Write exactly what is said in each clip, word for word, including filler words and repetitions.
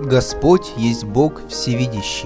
Господь есть Бог всевидящий.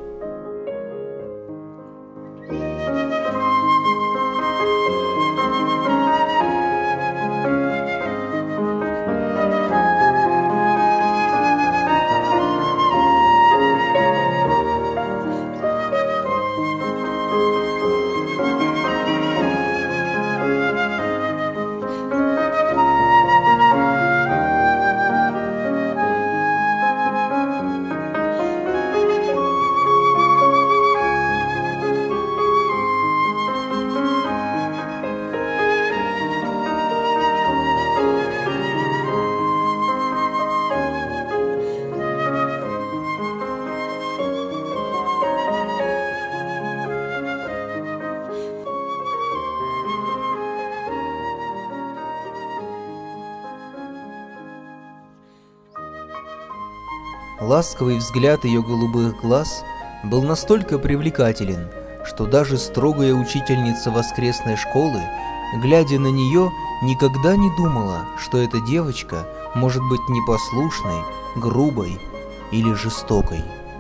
Ласковый взгляд ее голубых глаз был настолько привлекателен, что даже строгая учительница воскресной школы, глядя на нее, никогда не думала, что эта девочка может быть непослушной, грубой или жестокой.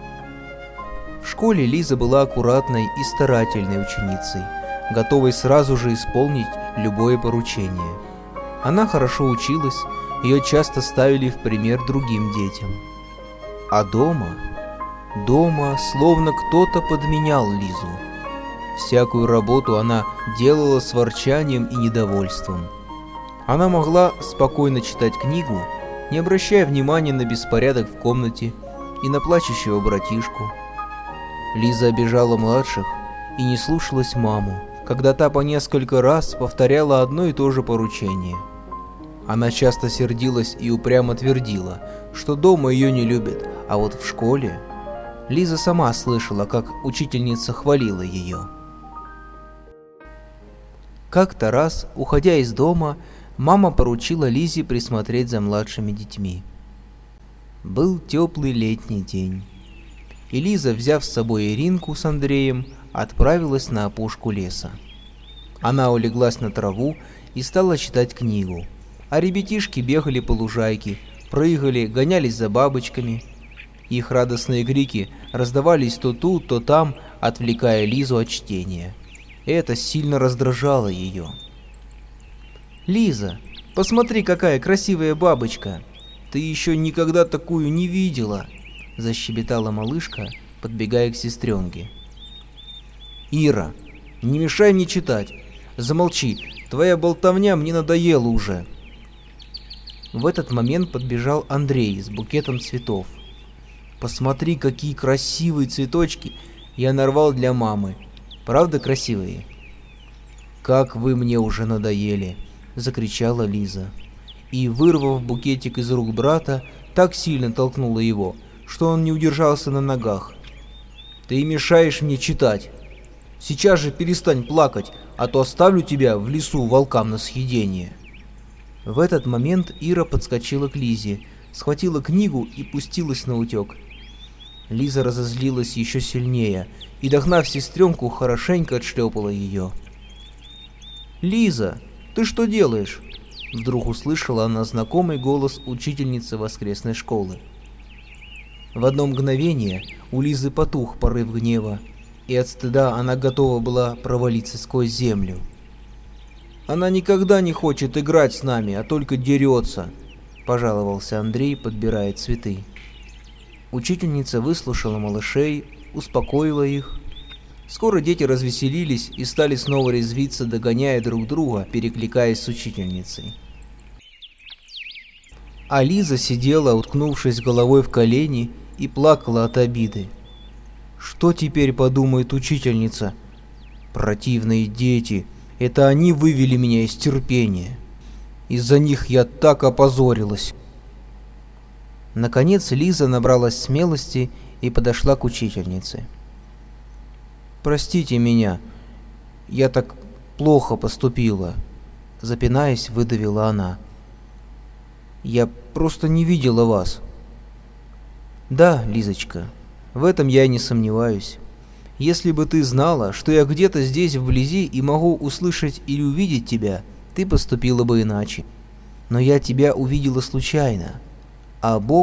В школе Лиза была аккуратной и старательной ученицей, готовой сразу же исполнить любое поручение. Она хорошо училась, ее часто ставили в пример другим детям. А дома, дома словно кто-то подменял Лизу. Всякую работу она делала с ворчанием и недовольством. Она могла спокойно читать книгу, не обращая внимания на беспорядок в комнате и на плачущего братишку. Лиза обижала младших и не слушалась маму, когда та по несколько раз повторяла одно и то же поручение. Она часто сердилась и упрямо твердила, что дома ее не любят, а вот в школе Лиза сама слышала, как учительница хвалила ее. Как-то раз, уходя из дома, мама поручила Лизе присмотреть за младшими детьми. Был теплый летний день, и Лиза, взяв с собой Иринку с Андреем, отправилась на опушку леса. Она улеглась на траву и стала читать книгу, а ребятишки бегали по лужайке, прыгали, гонялись за бабочками. Их радостные крики раздавались то тут, то там, отвлекая Лизу от чтения. Это сильно раздражало ее. «Лиза, посмотри, какая красивая бабочка! Ты еще никогда такую не видела!» — защебетала малышка, подбегая к сестренке. «Ира, не мешай мне читать! Замолчи, твоя болтовня мне надоела уже!» В этот момент подбежал Андрей с букетом цветов. «Посмотри, какие красивые цветочки я нарвал для мамы. Правда красивые?» «Как вы мне уже надоели!» — закричала Лиза. И, вырвав букетик из рук брата, так сильно толкнула его, что он не удержался на ногах. «Ты мешаешь мне читать! Сейчас же перестань плакать, а то оставлю тебя в лесу волкам на съедение!» В этот момент Ира подскочила к Лизе, схватила книгу и пустилась наутек. Лиза разозлилась еще сильнее и, догнав сестренку, хорошенько отшлепала ее. «Лиза, ты что делаешь?» — вдруг услышала она знакомый голос учительницы воскресной школы. В одно мгновение у Лизы потух порыв гнева, и от стыда она готова была провалиться сквозь землю. «Она никогда не хочет играть с нами, а только дерется», — пожаловался Андрей, подбирая цветы. Учительница выслушала малышей, успокоила их. Скоро дети развеселились и стали снова резвиться, догоняя друг друга, перекликаясь с учительницей. А Лиза сидела, уткнувшись головой в колени, и плакала от обиды. Что теперь подумает учительница? Противные дети! Это они вывели меня из терпения. Из-за них я так опозорилась. Наконец Лиза набралась смелости и подошла к учительнице. «Простите меня, я так плохо поступила», — запинаясь, выдавила она. «Я просто не видела вас». «Да, Лизочка, в этом я не сомневаюсь. Если бы ты знала, что я где-то здесь вблизи и могу услышать или увидеть тебя, ты поступила бы иначе. Но я тебя увидела случайно, а Бог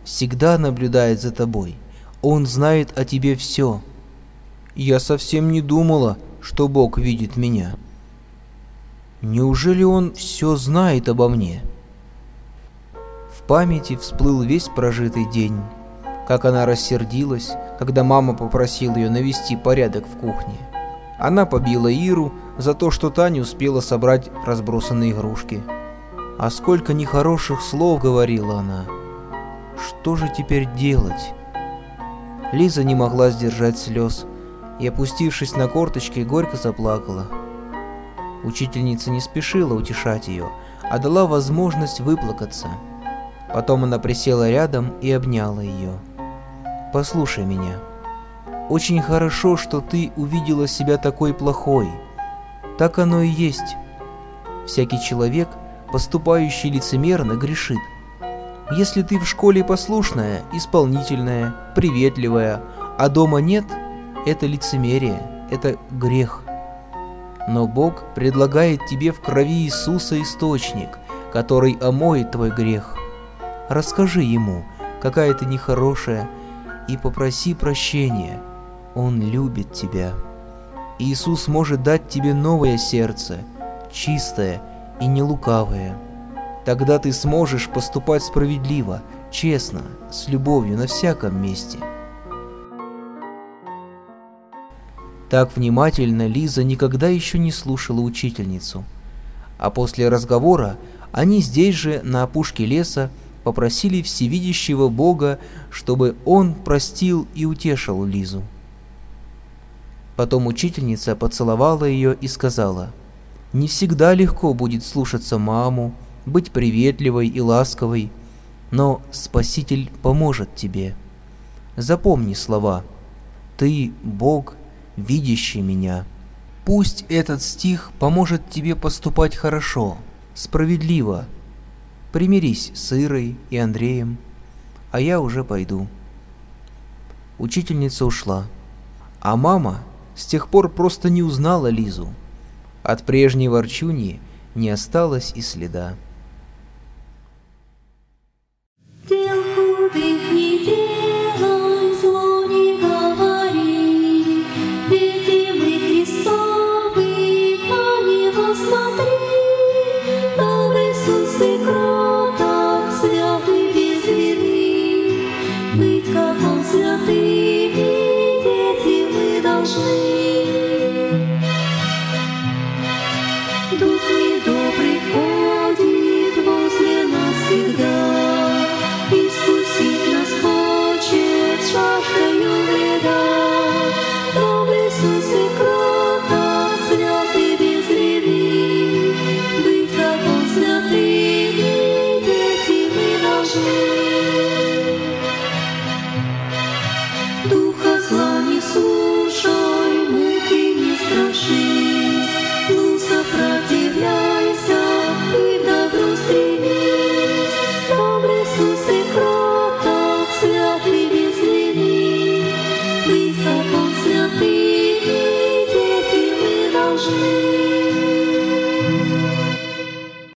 всегда наблюдает за тобой. Он знает о тебе все. Я совсем не думала, что Бог видит меня. Неужели Он все знает обо мне? В памяти всплыл весь прожитый день, как она рассердилась, когда мама попросила ее навести порядок в кухне. Она побила Иру за то, что та не успела собрать разбросанные игрушки. А сколько нехороших слов говорила она. Что же теперь делать? Лиза не могла сдержать слез и, опустившись на корточки, горько заплакала. Учительница не спешила утешать ее, а дала возможность выплакаться. Потом она присела рядом и обняла ее. «Послушай меня. Очень хорошо, что ты увидела себя такой плохой. Так оно и есть. Всякий человек, поступающий лицемерно, грешит. Если ты в школе послушная, исполнительная, приветливая, а дома нет, это лицемерие, это грех. Но Бог предлагает тебе в крови Иисуса источник, который омоет твой грех. Расскажи Ему, какая ты нехорошая, и попроси прощения. Он любит тебя. Иисус может дать тебе новое сердце, чистое и нелукавое. Тогда ты сможешь поступать справедливо, честно, с любовью на всяком месте». Так внимательно Лиза никогда еще не слушала учительницу. А после разговора они здесь же, на опушке леса, попросили всевидящего Бога, чтобы Он простил и утешил Лизу. Потом учительница поцеловала ее и сказала: «Не всегда легко будет слушаться маму, быть приветливой и ласковой, но Спаситель поможет тебе. Запомни слова: «Ты, Бог, видящий меня». Пусть этот стих поможет тебе поступать хорошо, справедливо. Примирись с Ирой и Андреем, а я уже пойду». Учительница ушла, а мама с тех пор просто не узнала Лизу. От прежней ворчуньи не осталось и следа.